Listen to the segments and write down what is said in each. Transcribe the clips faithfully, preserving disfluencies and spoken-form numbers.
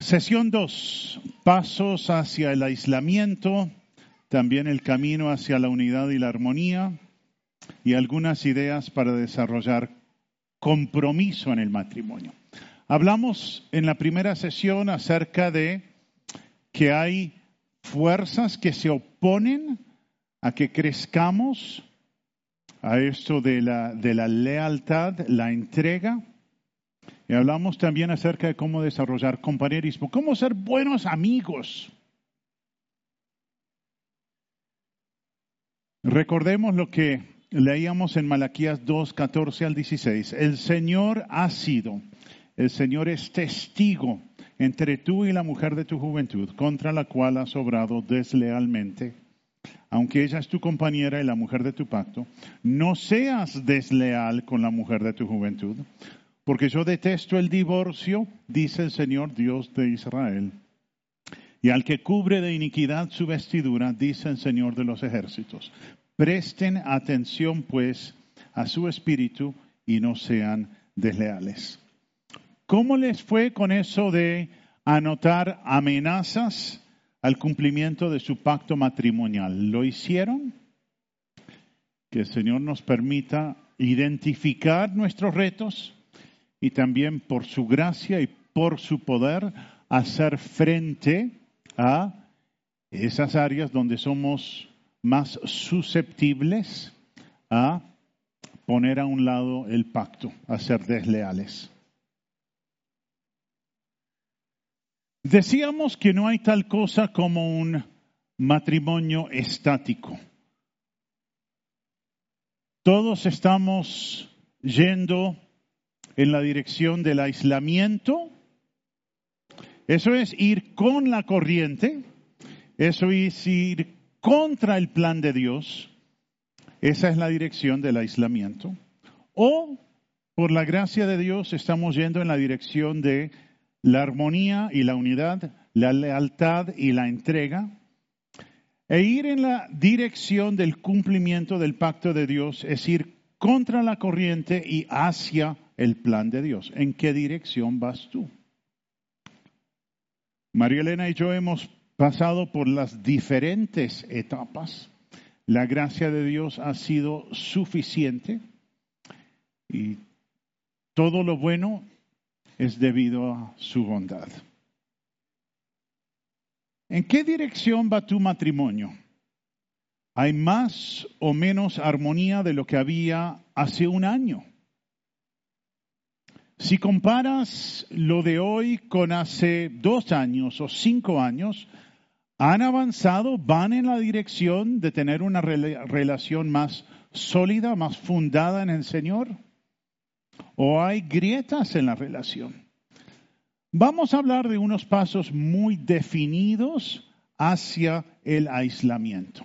Sesión dos, pasos hacia el aislamiento, también el camino hacia la unidad y la armonía y algunas ideas para desarrollar compromiso en el matrimonio. Hablamos en la primera sesión acerca de que hay fuerzas que se oponen a que crezcamos, a esto de la, de la lealtad, la entrega. Y hablamos también acerca de cómo desarrollar compañerismo, cómo ser buenos amigos. Recordemos lo que leíamos en Malaquías dos, catorce al dieciséis. El Señor ha sido, el Señor es testigo entre tú y la mujer de tu juventud, contra la cual has obrado deslealmente. Aunque ella es tu compañera y la mujer de tu pacto, no seas desleal con la mujer de tu juventud. Porque yo detesto el divorcio, dice el Señor Dios de Israel. Y al que cubre de iniquidad su vestidura, dice el Señor de los ejércitos. Presten atención, pues, a su espíritu y no sean desleales. ¿Cómo les fue con eso de anotar amenazas al cumplimiento de su pacto matrimonial? ¿Lo hicieron? Que el Señor nos permita identificar nuestros retos y también por su gracia y por su poder hacer frente a esas áreas donde somos más susceptibles a poner a un lado el pacto, a ser desleales. Decíamos que no hay tal cosa como un matrimonio estático. Todos estamos yendo en la dirección del aislamiento. Eso es ir con la corriente. Eso es ir contra el plan de Dios. Esa es la dirección del aislamiento. O, por la gracia de Dios, estamos yendo en la dirección de la armonía y la unidad, la lealtad y la entrega. E ir en la dirección del cumplimiento del pacto de Dios es ir contra la corriente y hacia el plan de Dios. ¿En qué dirección vas tú? María Elena y yo hemos pasado por las diferentes etapas. La gracia de Dios ha sido suficiente y todo lo bueno es debido a su bondad. ¿En qué dirección va tu matrimonio? ¿Hay más o menos armonía de lo que había hace un año? Si comparas lo de hoy con hace dos años o cinco años, ¿han avanzado? ¿Van en la dirección de tener una re- relación más sólida, más fundada en el Señor? ¿O hay grietas en la relación? Vamos a hablar de unos pasos muy definidos hacia el aislamiento.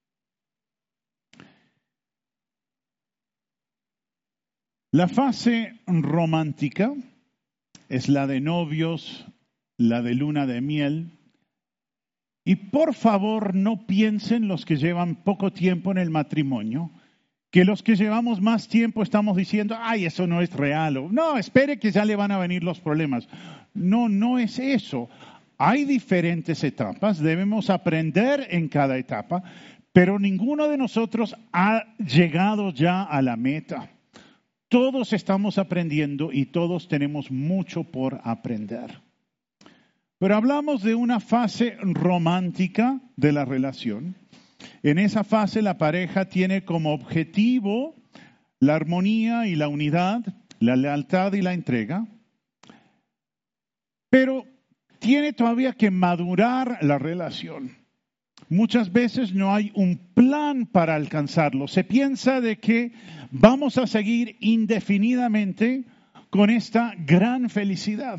La fase romántica es la de novios, la de luna de miel. Y por favor no piensen los que llevan poco tiempo en el matrimonio, que los que llevamos más tiempo estamos diciendo, ay, eso no es real. O, no, espere que ya le van a venir los problemas. No, no es eso. Hay diferentes etapas, debemos aprender en cada etapa, pero ninguno de nosotros ha llegado ya a la meta. Todos estamos aprendiendo y todos tenemos mucho por aprender. Pero hablamos de una fase romántica de la relación. En esa fase la pareja tiene como objetivo la armonía y la unidad, la lealtad y la entrega. Pero tiene todavía que madurar la relación. Muchas veces no hay un plan para alcanzarlo. Se piensa de que vamos a seguir indefinidamente con esta gran felicidad.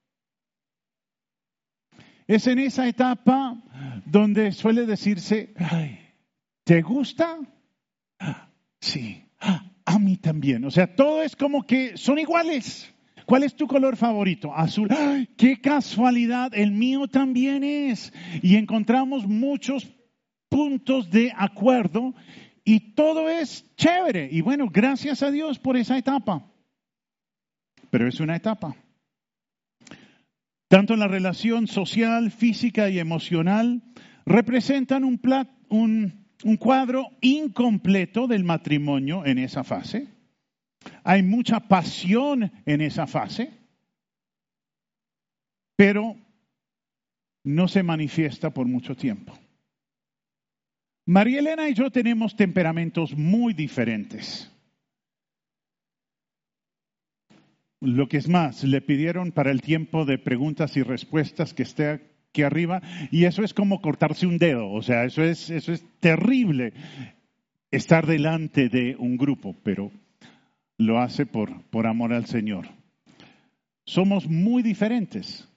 Es en esa etapa donde suele decirse, ay, ¿te gusta? Ah, sí, ah, a mí también. O sea, todo es como que son iguales. ¿Cuál es tu color favorito? Azul. ¡Ay, qué casualidad! El mío también es. Y encontramos muchos puntos de acuerdo y todo es chévere. Y bueno, gracias a Dios por esa etapa. Pero es una etapa. tanto la relación social, física y emocional, representan un, plat, un, un cuadro incompleto del matrimonio en esa fase. Hay mucha pasión en esa fase, pero no se manifiesta por mucho tiempo. María Elena y yo tenemos temperamentos muy diferentes. Lo que es más, le pidieron para el tiempo de preguntas y respuestas que esté aquí arriba, y eso es como cortarse un dedo, o sea, eso es, eso es terrible, estar delante de un grupo, pero lo hace por, por amor al Señor. Somos muy diferentes.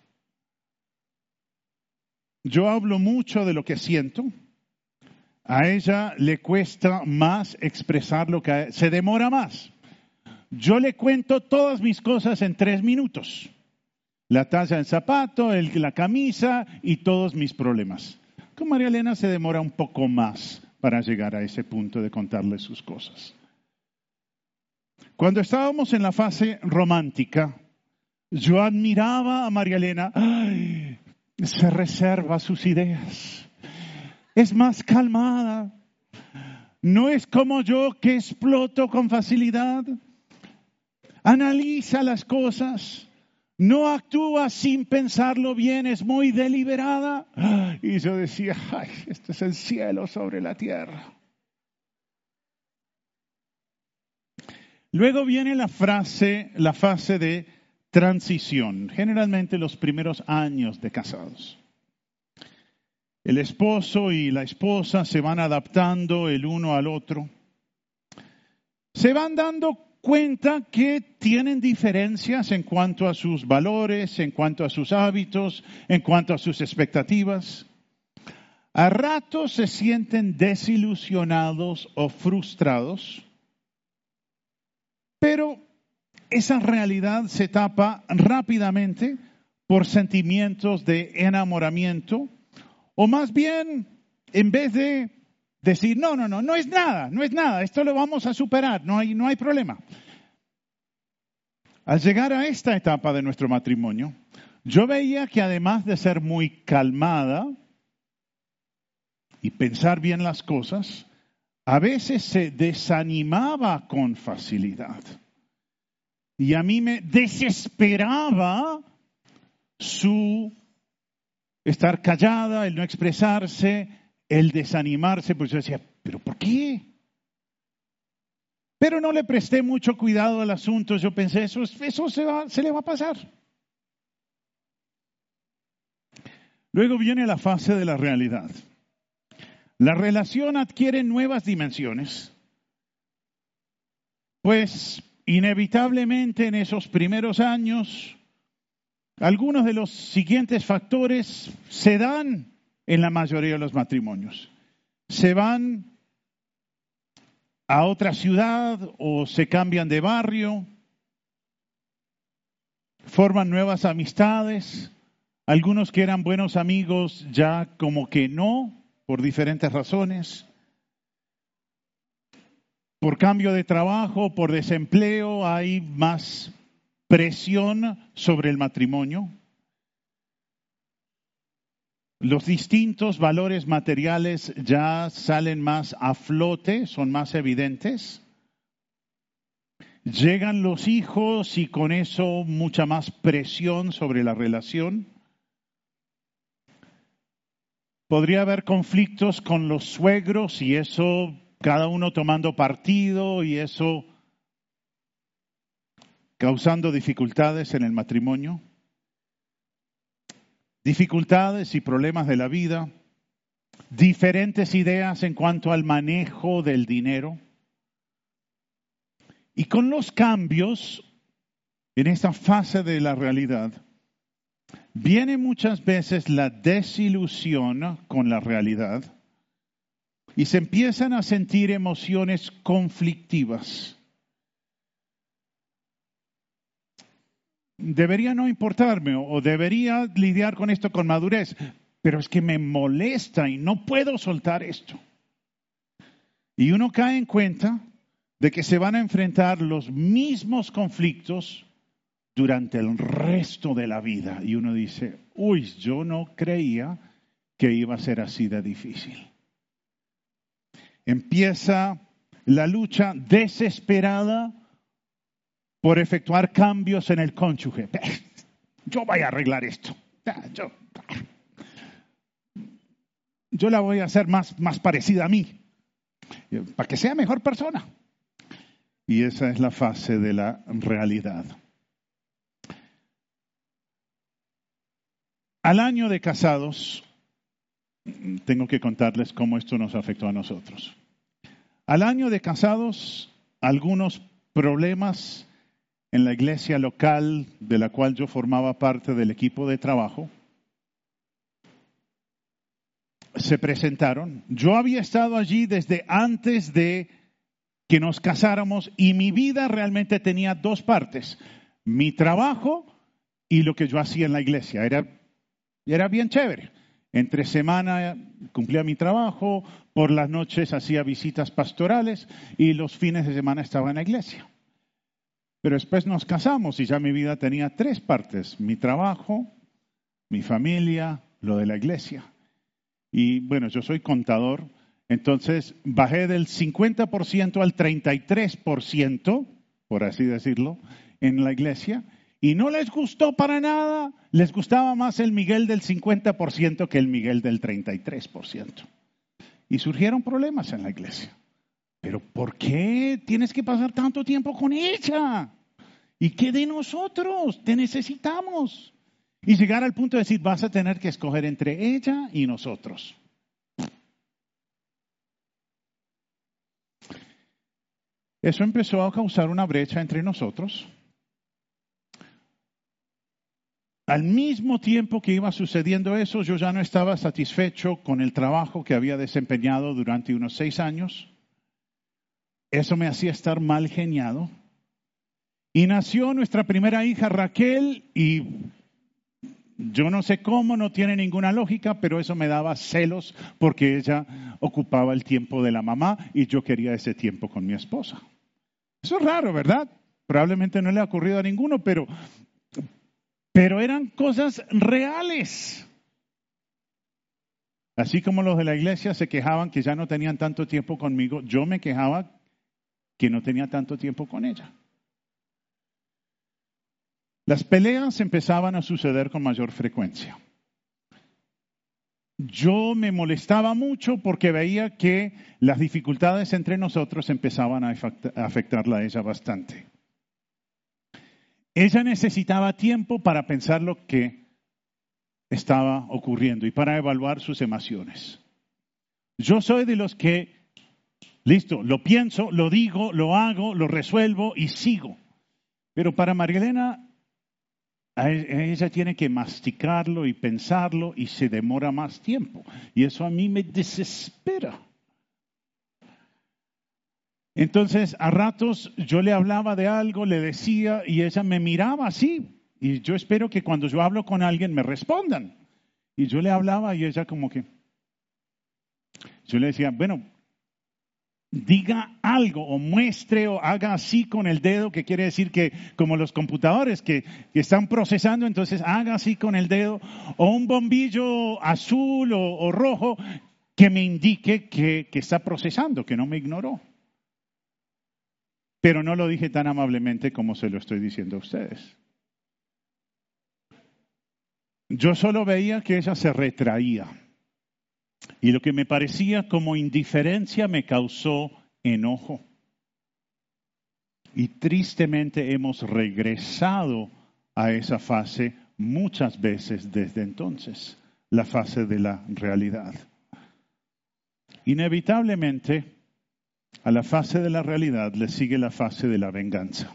Yo hablo mucho de lo que siento. A ella le cuesta más expresar lo que se demora más. Yo le cuento todas mis cosas en tres minutos. La talla del zapato, el, la camisa y todos mis problemas. Con María Elena se demora un poco más para llegar a ese punto de contarle sus cosas. Cuando estábamos en la fase romántica, yo admiraba a María Elena. ¡Ay! Se reserva sus ideas. Es más calmada. No es como yo que exploto con facilidad. Analiza las cosas. No actúa sin pensarlo bien. Es muy deliberada. Y yo decía, ay, este es el cielo sobre la tierra. Luego viene la frase, la fase de transición. Generalmente los primeros años de casados. El esposo y la esposa se van adaptando el uno al otro. Se van dando cuenta que tienen diferencias en cuanto a sus valores, en cuanto a sus hábitos, en cuanto a sus expectativas. A ratos se sienten desilusionados o frustrados, pero esa realidad se tapa rápidamente por sentimientos de enamoramiento. O más bien, en vez de decir, no, no, no, no es nada, no es nada, esto lo vamos a superar, no hay, no hay problema. Al llegar a esta etapa de nuestro matrimonio, yo veía que además de ser muy calmada y pensar bien las cosas, a veces se desanimaba con facilidad. Y a mí me desesperaba su estar callada, el no expresarse, el desanimarse, pues yo decía, ¿pero por qué? Pero no le presté mucho cuidado al asunto, yo pensé, eso, eso se, va, se le va a pasar. Luego viene la fase de la realidad. La relación adquiere nuevas dimensiones, pues inevitablemente en esos primeros años, algunos de los siguientes factores se dan en la mayoría de los matrimonios. Se van a otra ciudad o se cambian de barrio, forman nuevas amistades. Algunos que eran buenos amigos ya como que no, por diferentes razones. Por cambio de trabajo, por desempleo, hay más presión sobre el matrimonio. Los distintos valores materiales ya salen más a flote, son más evidentes. Llegan los hijos y con eso mucha más presión sobre la relación. Podría haber conflictos con los suegros y eso, cada uno tomando partido y eso causando dificultades en el matrimonio. Dificultades y problemas de la vida, diferentes ideas en cuanto al manejo del dinero. Y con los cambios en esta fase de la realidad, viene muchas veces la desilusión con la realidad y se empiezan a sentir emociones conflictivas. Debería no importarme o debería lidiar con esto con madurez, pero es que me molesta y no puedo soltar esto. Y uno cae en cuenta de que se van a enfrentar los mismos conflictos durante el resto de la vida. Y uno dice, uy, yo no creía que iba a ser así de difícil. Empieza la lucha desesperada por efectuar cambios en el cónyuge. Yo voy a arreglar esto. Yo, yo la voy a hacer más, más parecida a mí, para que sea mejor persona. Y esa es la fase de la realidad. Al año de casados, tengo que contarles cómo esto nos afectó a nosotros. Al año de casados, algunos problemas en la iglesia local de la cual yo formaba parte del equipo de trabajo se presentaron. Yo había estado allí desde antes de que nos casáramos y mi vida realmente tenía dos partes: mi trabajo y lo que yo hacía en la iglesia. Era, era bien chévere. Entre semana cumplía mi trabajo, por las noches hacía visitas pastorales y los fines de semana estaba en la iglesia. Pero después nos casamos y ya mi vida tenía tres partes: mi trabajo, mi familia, lo de la iglesia. Y bueno, yo soy contador, entonces bajé del cincuenta por ciento al treinta y tres por ciento, por así decirlo, en la iglesia. Y no les gustó para nada, les gustaba más el Miguel del cincuenta por ciento que el Miguel del treinta y tres por ciento. Y surgieron problemas en la iglesia. ¿Pero por qué tienes que pasar tanto tiempo con ella? ¿Y qué de nosotros? Te necesitamos. Y llegar al punto de decir, vas a tener que escoger entre ella y nosotros. Eso empezó a causar una brecha entre nosotros. Al mismo tiempo que iba sucediendo eso, yo ya no estaba satisfecho con el trabajo que había desempeñado durante unos seis años. Eso me hacía estar mal geniado. Y nació nuestra primera hija, Raquel, y yo no sé cómo, no tiene ninguna lógica, pero eso me daba celos porque ella ocupaba el tiempo de la mamá y yo quería ese tiempo con mi esposa. Eso es raro, ¿verdad? Probablemente no le ha ocurrido a ninguno, pero, pero eran cosas reales. Así como los de la iglesia se quejaban que ya no tenían tanto tiempo conmigo, yo me quejaba que no tenía tanto tiempo con ella. Las peleas empezaban a suceder con mayor frecuencia. Yo me molestaba mucho porque veía que las dificultades entre nosotros empezaban a afectarla a ella bastante. Ella necesitaba tiempo para pensar lo que estaba ocurriendo y para evaluar sus emociones. Yo soy de los que, listo, lo pienso, lo digo, lo hago, lo resuelvo y sigo. Pero para María Elena, ella tiene que masticarlo y pensarlo y se demora más tiempo. Y eso a mí me desespera. Entonces, a ratos yo le hablaba de algo, le decía y ella me miraba así. Y yo espero que cuando yo hablo con alguien me respondan. Y yo le hablaba y ella como que... Yo le decía, bueno, diga algo o muestre o haga así con el dedo, que quiere decir que como los computadores que, que están procesando, entonces haga así con el dedo, o un bombillo azul o, o rojo que me indique que, que está procesando, que no me ignoró. Pero no lo dije tan amablemente como se lo estoy diciendo a ustedes. Yo solo veía que ella se retraía. Y lo que me parecía como indiferencia me causó enojo. Y tristemente hemos regresado a esa fase muchas veces desde entonces, la fase de la realidad. Inevitablemente, a la fase de la realidad le sigue la fase de la venganza,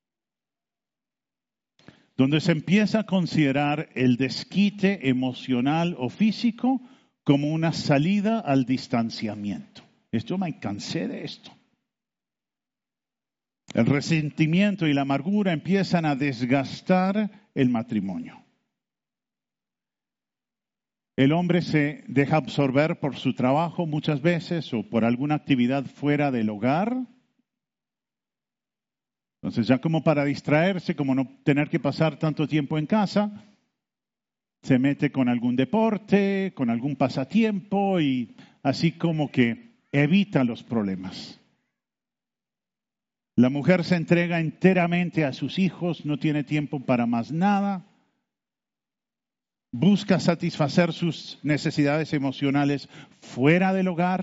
donde se empieza a considerar el desquite emocional o físico como una salida al distanciamiento. Yo me cansé de esto. El resentimiento y la amargura empiezan a desgastar el matrimonio. El hombre se deja absorber por su trabajo muchas veces o por alguna actividad fuera del hogar. Entonces ya como para distraerse, como no tener que pasar tanto tiempo en casa, se mete con algún deporte, con algún pasatiempo y así como que evita los problemas. La mujer se entrega enteramente a sus hijos, no tiene tiempo para más nada. Busca satisfacer sus necesidades emocionales fuera del hogar.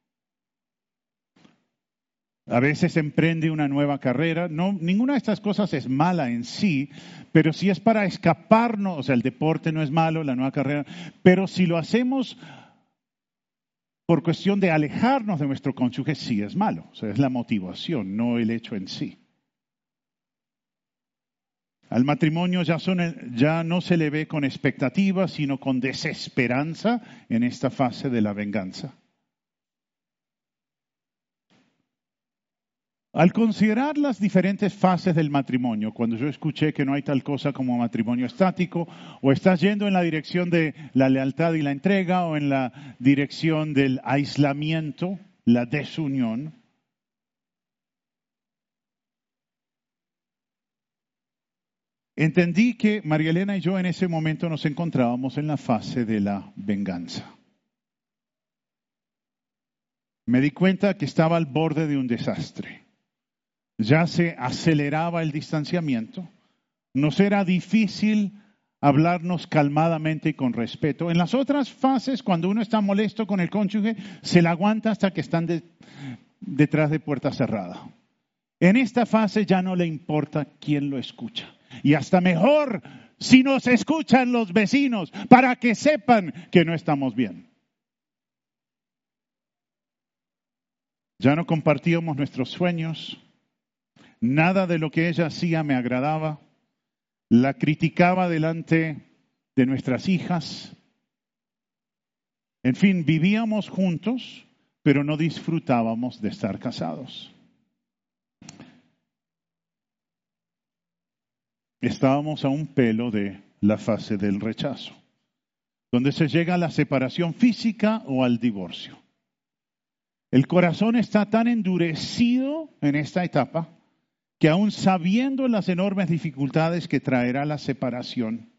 A veces emprende una nueva carrera. No, ninguna de estas cosas es mala en sí, pero si es para escaparnos, o sea, el deporte no es malo, la nueva carrera, pero si lo hacemos por cuestión de alejarnos de nuestro cónyuge, sí es malo. O sea, es la motivación, no el hecho en sí. Al matrimonio ya, son, ya no se le ve con expectativa, sino con desesperanza en esta fase de la venganza. Al considerar las diferentes fases del matrimonio, cuando yo escuché que no hay tal cosa como matrimonio estático, o estás yendo en la dirección de la lealtad y la entrega, o en la dirección del aislamiento, la desunión, entendí que María Elena y yo en ese momento nos encontrábamos en la fase de la venganza. Me di cuenta que estaba al borde de un desastre. Ya se aceleraba el distanciamiento. Nos era difícil hablarnos calmadamente y con respeto. En las otras fases, cuando uno está molesto con el cónyuge, se la aguanta hasta que están de, detrás de puerta cerrada. En esta fase ya no le importa quién lo escucha. Y hasta mejor si nos escuchan los vecinos para que sepan que no estamos bien. Ya no compartíamos nuestros sueños. Nada de lo que ella hacía me agradaba. La criticaba delante de nuestras hijas. En fin, vivíamos juntos, pero no disfrutábamos de estar casados. Estábamos a un pelo de la fase del rechazo, donde se llega a la separación física o al divorcio. El corazón está tan endurecido en esta etapa que aún sabiendo las enormes dificultades que traerá la separación,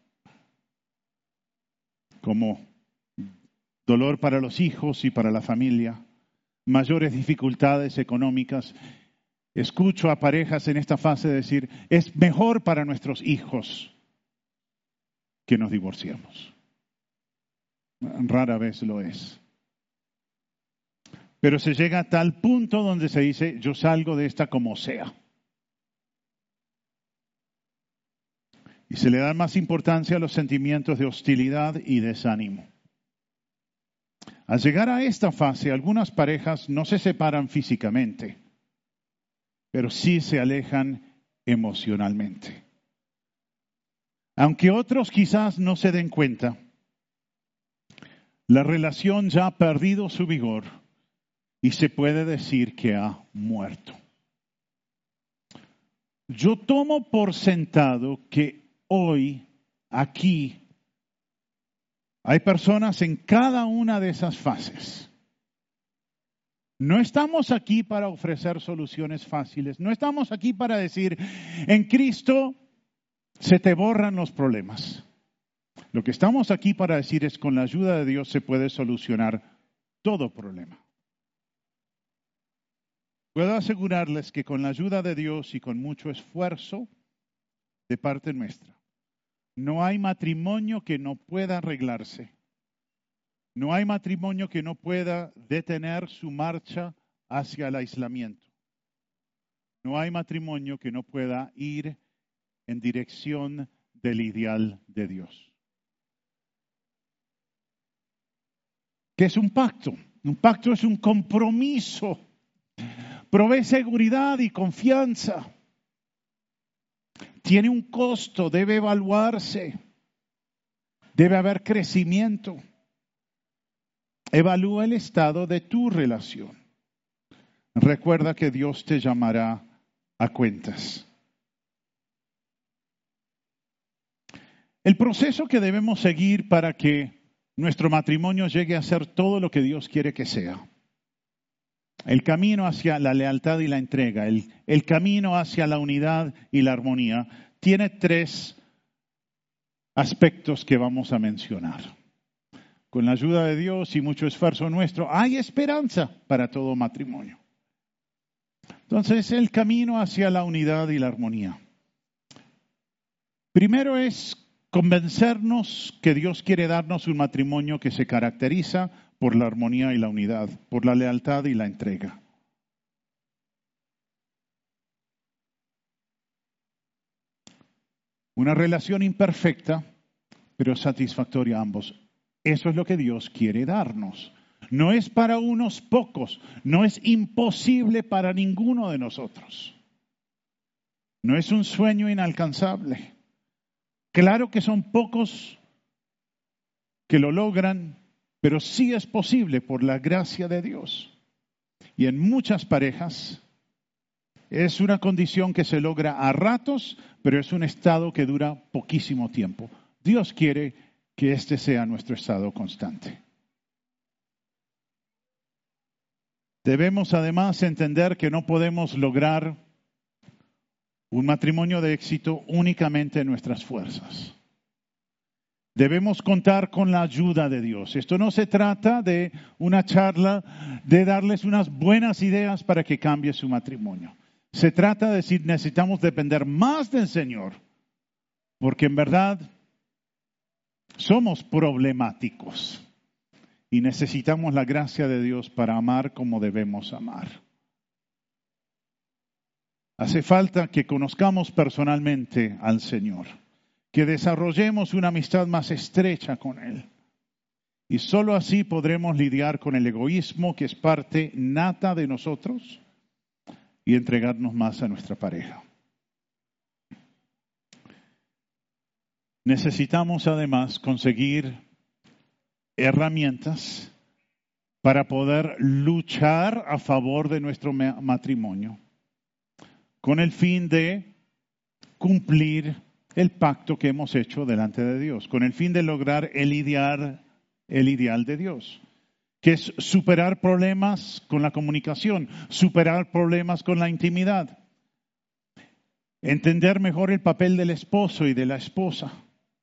como dolor para los hijos y para la familia, mayores dificultades económicas, escucho a parejas en esta fase decir, es mejor para nuestros hijos que nos divorciemos. Rara vez lo es. Pero se llega a tal punto donde se dice, yo salgo de esta como sea. Y se le da más importancia a los sentimientos de hostilidad y desánimo. Al llegar a esta fase, algunas parejas no se separan físicamente, pero sí se alejan emocionalmente. Aunque otros quizás no se den cuenta, la relación ya ha perdido su vigor y se puede decir que ha muerto. Yo tomo por sentado que hoy, aquí, hay personas en cada una de esas fases. No estamos aquí para ofrecer soluciones fáciles. No estamos aquí para decir, en Cristo se te borran los problemas. Lo que estamos aquí para decir es, con la ayuda de Dios se puede solucionar todo problema. Puedo asegurarles que con la ayuda de Dios y con mucho esfuerzo de parte nuestra, no hay matrimonio que no pueda arreglarse. No hay matrimonio que no pueda detener su marcha hacia el aislamiento. No hay matrimonio que no pueda ir en dirección del ideal de Dios. ¿Qué es un pacto? Un pacto es un compromiso. Provee seguridad y confianza. Tiene un costo, debe evaluarse. Debe haber crecimiento. Evalúa el estado de tu relación. Recuerda que Dios te llamará a cuentas. El proceso que debemos seguir para que nuestro matrimonio llegue a ser todo lo que Dios quiere que sea el camino hacia la lealtad y la entrega, el, el camino hacia la unidad y la armonía, tiene tres aspectos que vamos a mencionar. Con la ayuda de Dios y mucho esfuerzo nuestro, hay esperanza para todo matrimonio. Entonces, el camino hacia la unidad y la armonía. Primero es convencernos que Dios quiere darnos un matrimonio que se caracteriza por la armonía y la unidad, por la lealtad y la entrega. Una relación imperfecta, pero satisfactoria a ambos. Eso es lo que Dios quiere darnos. No es para unos pocos, no es imposible para ninguno de nosotros. No es un sueño inalcanzable. Claro que son pocos que lo logran, pero sí es posible por la gracia de Dios. Y en muchas parejas es una condición que se logra a ratos, pero es un estado que dura poquísimo tiempo. Dios quiere que este sea nuestro estado constante. Debemos además entender que no podemos lograr un matrimonio de éxito únicamente en nuestras fuerzas. Debemos contar con la ayuda de Dios. Esto no se trata de una charla de darles unas buenas ideas para que cambie su matrimonio. Se trata de decir, necesitamos depender más del Señor, porque en verdad somos problemáticos y necesitamos la gracia de Dios para amar como debemos amar. Hace falta que conozcamos personalmente al Señor, que desarrollemos una amistad más estrecha con Él. Y solo así podremos lidiar con el egoísmo que es parte nata de nosotros y entregarnos más a nuestra pareja. Necesitamos además conseguir herramientas para poder luchar a favor de nuestro matrimonio, con el fin de cumplir el pacto que hemos hecho delante de Dios, con el fin de lograr el ideal, el ideal de Dios, que es superar problemas con la comunicación, superar problemas con la intimidad, entender mejor el papel del esposo y de la esposa,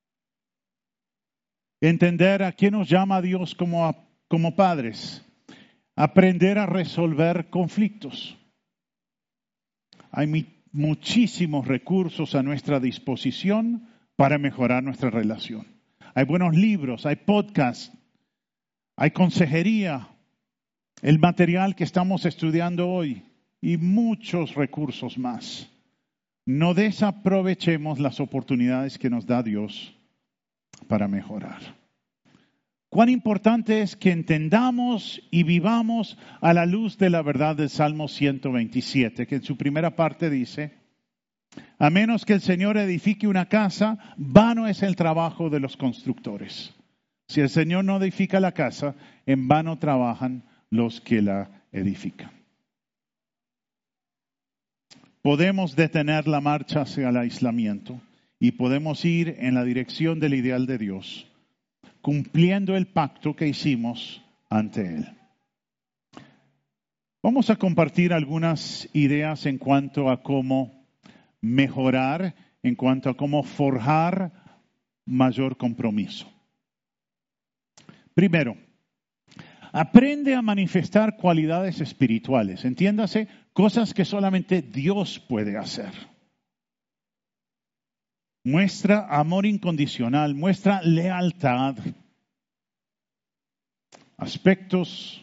entender a qué nos llama Dios como, a, como padres, aprender a resolver conflictos. Hay mi, muchísimos recursos a nuestra disposición para mejorar nuestra relación. Hay buenos libros, hay podcasts, hay consejería, el material que estamos estudiando hoy y muchos recursos más. No desaprovechemos las oportunidades que nos da Dios para mejorar. Cuán importante es que entendamos y vivamos a la luz de la verdad del Salmo ciento veintisiete, que en su primera parte dice, a menos que el Señor edifique una casa, vano es el trabajo de los constructores. Si el Señor no edifica la casa, en vano trabajan los que la edifican. Podemos detener la marcha hacia el aislamiento y podemos ir en la dirección del ideal de Dios, cumpliendo el pacto que hicimos ante Él. Vamos a compartir algunas ideas en cuanto a cómo mejorar, en cuanto a cómo forjar mayor compromiso. Primero, aprende a manifestar cualidades espirituales. Entiéndase, cosas que solamente Dios puede hacer. Muestra amor incondicional, muestra lealtad. Aspectos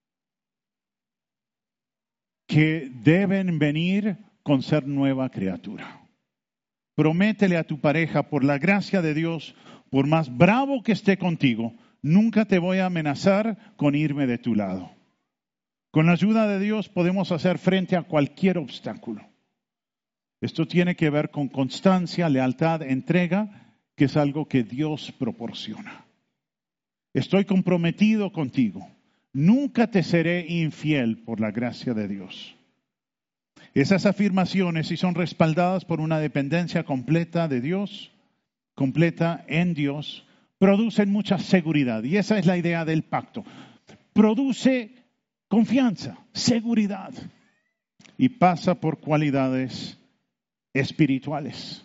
que deben venir con ser nueva criatura. Prométele a tu pareja, por la gracia de Dios, por más bravo que esté contigo, nunca te voy a amenazar con irme de tu lado. Con la ayuda de Dios podemos hacer frente a cualquier obstáculo. Esto tiene que ver con constancia, lealtad, entrega, que es algo que Dios proporciona. Estoy comprometido contigo. Nunca te seré infiel por la gracia de Dios. Esas afirmaciones, si son respaldadas por una dependencia completa de Dios, completa en Dios, producen mucha seguridad. Y esa es la idea del pacto. Produce confianza, seguridad. Y pasa por cualidades espirituales.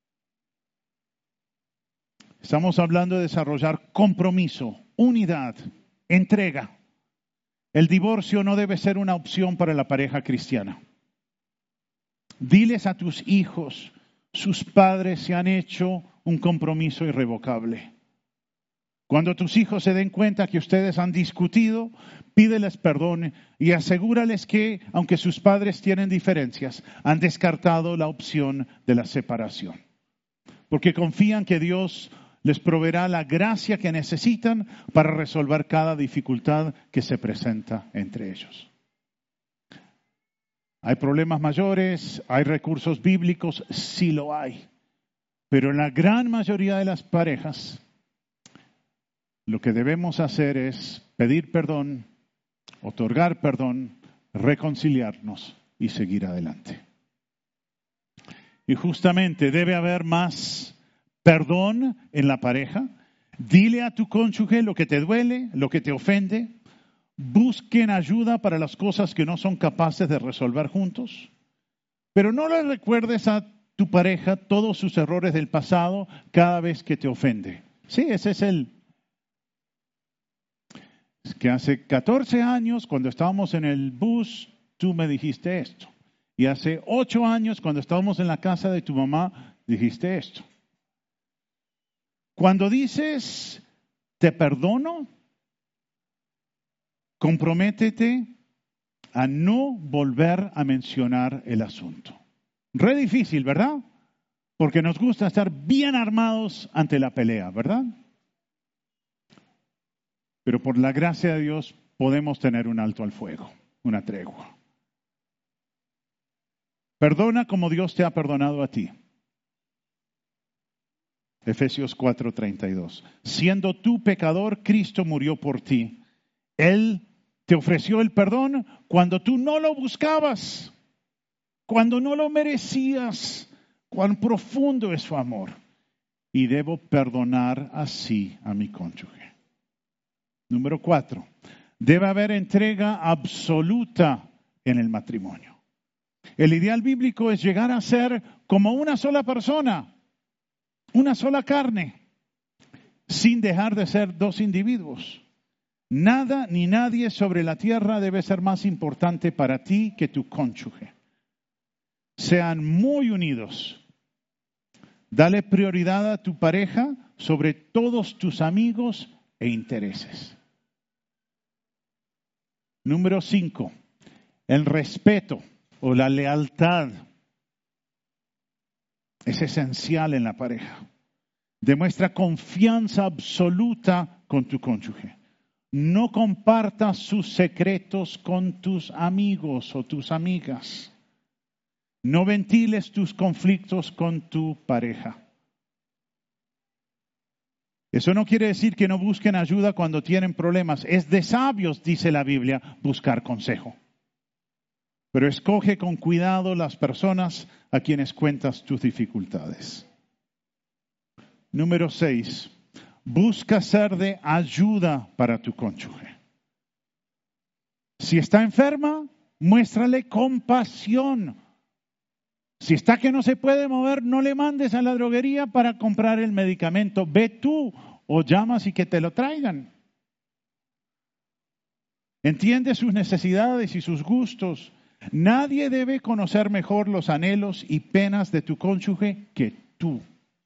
Estamos hablando de desarrollar compromiso, unidad, entrega. El divorcio no debe ser una opción para la pareja cristiana. Diles a tus hijos, sus padres se han hecho un compromiso irrevocable. Cuando tus hijos se den cuenta que ustedes han discutido, pídeles perdón y asegúrales que, aunque sus padres tienen diferencias, han descartado la opción de la separación. Porque confían que Dios les proveerá la gracia que necesitan para resolver cada dificultad que se presenta entre ellos. ¿Hay problemas mayores? ¿Hay recursos bíblicos? Sí lo hay. Pero en la gran mayoría de las parejas, lo que debemos hacer es pedir perdón, otorgar perdón, reconciliarnos y seguir adelante. Y justamente debe haber más perdón en la pareja. Dile a tu cónyuge lo que te duele, lo que te ofende. Busquen ayuda para las cosas que no son capaces de resolver juntos. Pero no le recuerdes a tu pareja todos sus errores del pasado cada vez que te ofende. Sí, ese es el... Es que hace catorce años, cuando estábamos en el bus, tú me dijiste esto. Y hace ocho años, cuando estábamos en la casa de tu mamá, dijiste esto. Cuando dices, te perdono, comprométete a no volver a mencionar el asunto. Re difícil, ¿verdad? Porque nos gusta estar bien armados ante la pelea, ¿verdad? Pero por la gracia de Dios podemos tener un alto al fuego, una tregua. Perdona como Dios te ha perdonado a ti. Efesios cuatro treinta y dos. Siendo tú pecador, Cristo murió por ti. Él te ofreció el perdón cuando tú no lo buscabas, cuando no lo merecías. Cuán profundo es su amor. Y debo perdonar así a mi cónyuge. Número cuatro. Debe haber entrega absoluta en el matrimonio. El ideal bíblico es llegar a ser como una sola persona, una sola carne, sin dejar de ser dos individuos. Nada ni nadie sobre la tierra debe ser más importante para ti que tu cónyuge. Sean muy unidos. Dale prioridad a tu pareja sobre todos tus amigos e intereses. Número cinco. El respeto o la lealtad es esencial en la pareja. Demuestra confianza absoluta con tu cónyuge. No compartas sus secretos con tus amigos o tus amigas. No ventiles tus conflictos con tu pareja. Eso no quiere decir que no busquen ayuda cuando tienen problemas. Es de sabios, dice la Biblia, buscar consejo. Pero escoge con cuidado las personas a quienes cuentas tus dificultades. Número seis. Busca ser de ayuda para tu cónyuge. Si está enferma, muéstrale compasión. Si está que no se puede mover, no le mandes a la droguería para comprar el medicamento. Ve tú o llamas y que te lo traigan. Entiende sus necesidades y sus gustos. Nadie debe conocer mejor los anhelos y penas de tu cónyuge que tú.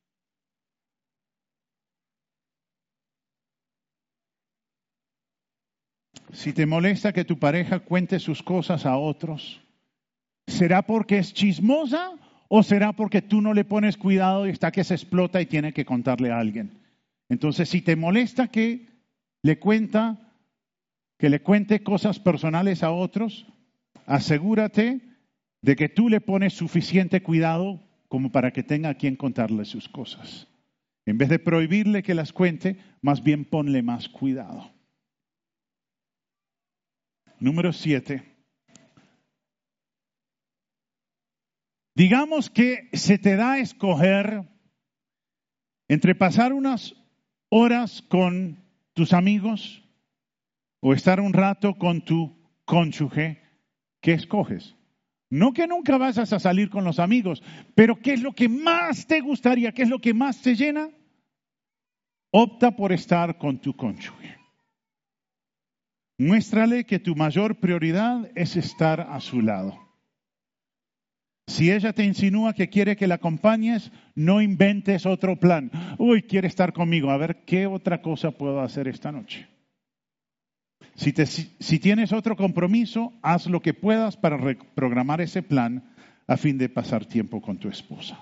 Si te molesta que tu pareja cuente sus cosas a otros, ¿será porque es chismosa o será porque tú no le pones cuidado y está que se explota y tiene que contarle a alguien? Entonces, si te molesta que le cuenta, que le cuente cosas personales a otros, asegúrate de que tú le pones suficiente cuidado como para que tenga a quien contarle sus cosas. En vez de prohibirle que las cuente, más bien ponle más cuidado. Número siete. Digamos que se te da a escoger entre pasar unas horas con tus amigos o estar un rato con tu cónyuge, ¿qué escoges? No que nunca vas a salir con los amigos, pero ¿qué es lo que más te gustaría? ¿Qué es lo que más te llena? Opta por estar con tu cónyuge. Muéstrale que tu mayor prioridad es estar a su lado. Si ella te insinúa que quiere que la acompañes, no inventes otro plan. Uy, quiere estar conmigo, a ver qué otra cosa puedo hacer esta noche. Si, te, si, si tienes otro compromiso, haz lo que puedas para reprogramar ese plan a fin de pasar tiempo con tu esposa.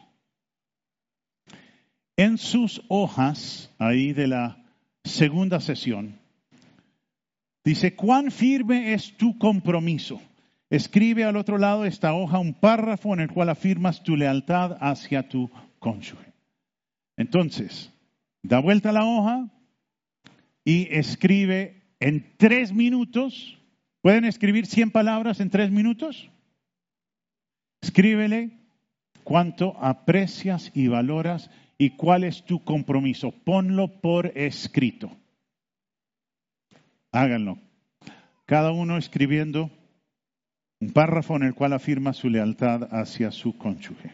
En sus hojas, ahí de la segunda sesión, dice, ¿cuán firme es tu compromiso? Escribe al otro lado de esta hoja un párrafo en el cual afirmas tu lealtad hacia tu cónyuge. Entonces, da vuelta a la hoja y escribe en tres minutos. ¿Pueden escribir cien palabras en tres minutos? Escríbele cuánto aprecias y valoras y cuál es tu compromiso. Ponlo por escrito. Háganlo. Cada uno escribiendo un párrafo en el cual afirma su lealtad hacia su cónyuge.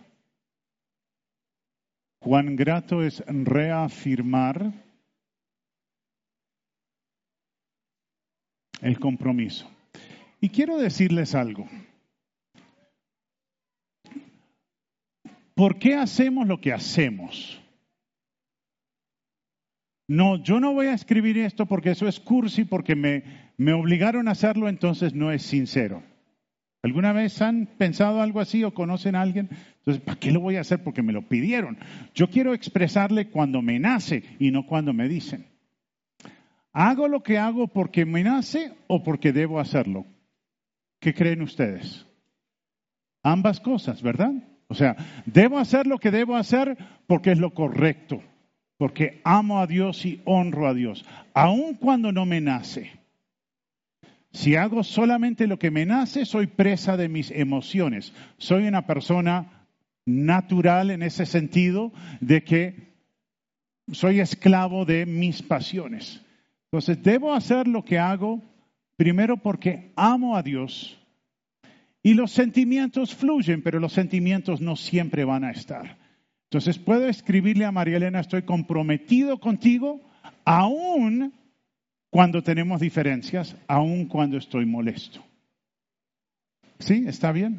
Cuán grato es reafirmar el compromiso. Y quiero decirles algo. ¿Por qué hacemos lo que hacemos? No, yo no voy a escribir esto porque eso es cursi, porque me, me obligaron a hacerlo, entonces no es sincero. ¿Alguna vez han pensado algo así o conocen a alguien? Entonces, ¿para qué lo voy a hacer? Porque me lo pidieron. Yo quiero expresarle cuando me nace y no cuando me dicen. ¿Hago lo que hago porque me nace o porque debo hacerlo? ¿Qué creen ustedes? Ambas cosas, ¿verdad? O sea, debo hacer lo que debo hacer porque es lo correcto, porque amo a Dios y honro a Dios, aun cuando no me nace. Si hago solamente lo que me nace, soy presa de mis emociones. Soy una persona natural en ese sentido de que soy esclavo de mis pasiones. Entonces, debo hacer lo que hago primero porque amo a Dios y los sentimientos fluyen, pero los sentimientos no siempre van a estar. Entonces, puedo escribirle a María Elena, estoy comprometido contigo, aún cuando tenemos diferencias, aun cuando estoy molesto. ¿Sí? ¿Está bien?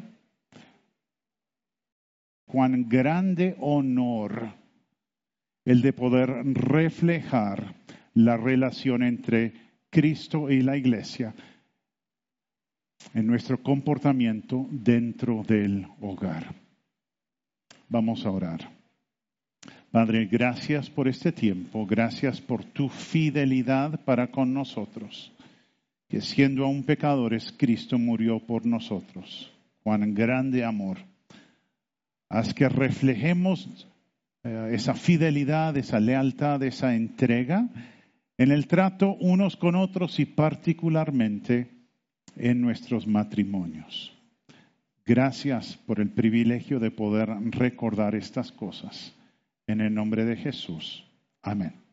Cuán grande honor el de poder reflejar la relación entre Cristo y la iglesia en nuestro comportamiento dentro del hogar. Vamos a orar. Padre, gracias por este tiempo, gracias por tu fidelidad para con nosotros, que siendo aún pecadores, Cristo murió por nosotros. Cuán grande amor. Haz que reflejemos eh, esa fidelidad, esa lealtad, esa entrega en el trato unos con otros y particularmente en nuestros matrimonios. Gracias por el privilegio de poder recordar estas cosas. En el nombre de Jesús. Amén.